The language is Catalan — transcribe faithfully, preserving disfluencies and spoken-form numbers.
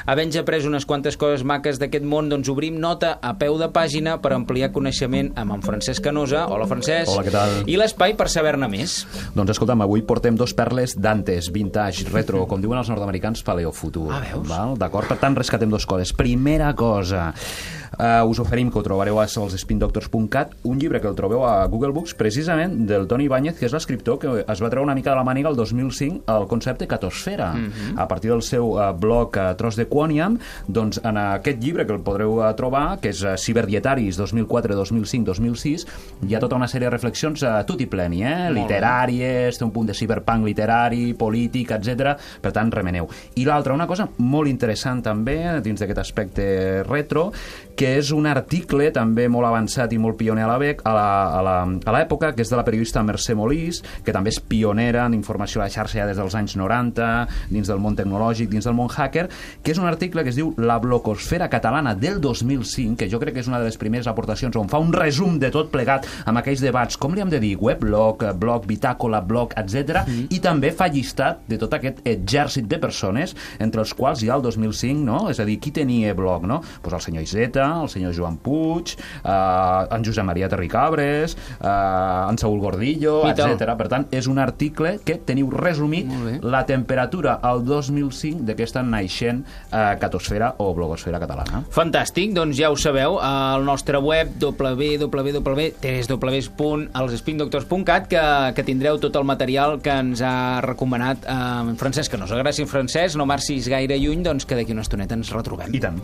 havent ja après unes quantes coses maques d'aquest món, doncs obrim nota a peu de pàgina per ampliar coneixement amb en Francesc Canosa. Hola, Francesc. Hola, què tal? I l'espai per saber-ne més. Doncs escolta'm, avui portem dos perles d'antes, vintage, retro, com diuen els nord-americans, paleofutur. Ah, veus? Val? D'acord? Per tant, rescatem dues coses. Primera cosa, uh, us oferim que ho trobareu als spin doctors punt cat, un llibre que el trobeu a Google Books, precisament del Toni Ibáñez, que és l'escriptor que es va treure una mica de la màniga el dos mil cinc el concepte catosfera. Mm -hmm. A partir del seu uh, blog uh, Tros de Quoniam, doncs en aquest llibre que el podreu uh, trobar, que és uh, Ciberdietaris dos mil quatre, dos mil cinc, dos mil sis, hi ha tota una sèrie de reflexions uh, tutti pleni, eh? literàries, té un punt de ciberpunk literari, polític, etcètera. Per tant, remeneu. I l'altra, una cosa molt interessant també, dins d'aquest aspecte retro, que és un article també molt avançat i molt pioner a la bec, a la, a la, a l'època, que és de la periodista Mercè Molís, que també és pionera en informació a la xarxa ja des dels anys noranta, dins del món tecnològic, dins del món hacker, que és un article que es diu La blogosfera catalana del dos mil cinc, que jo crec que és una de les primeres aportacions on fa un resum de tot plegat amb aquells debats, com li hem de dir, weblog, blog, bitàcola, blog, etcètera, mm. i també fa llistat de tot aquest exèrcit de persones, entre els quals hi ha el dos mil cinc, no? És a dir, qui tenia blog, no? Pues el senyor Iseta, el senyor Joan Puig, eh, en Josep Maria Terricabres, eh, en Saúl Gordillo, etcètera. Per tant, és un article que teniu resumit la temperatura al dos mil cinc d'aquesta naixent eh, catosfera o blogosfera catalana. Fantàstic, doncs ja ho sabeu, al nostre web w w w punt tres w punt els spin doctors punt cat que, que tindreu tot el material que ens ha recomanat eh, Francesc Canosa. Gràcies, Francesc, no marxis gaire lluny, doncs que d'aquí una estoneta ens retrobem. I tant.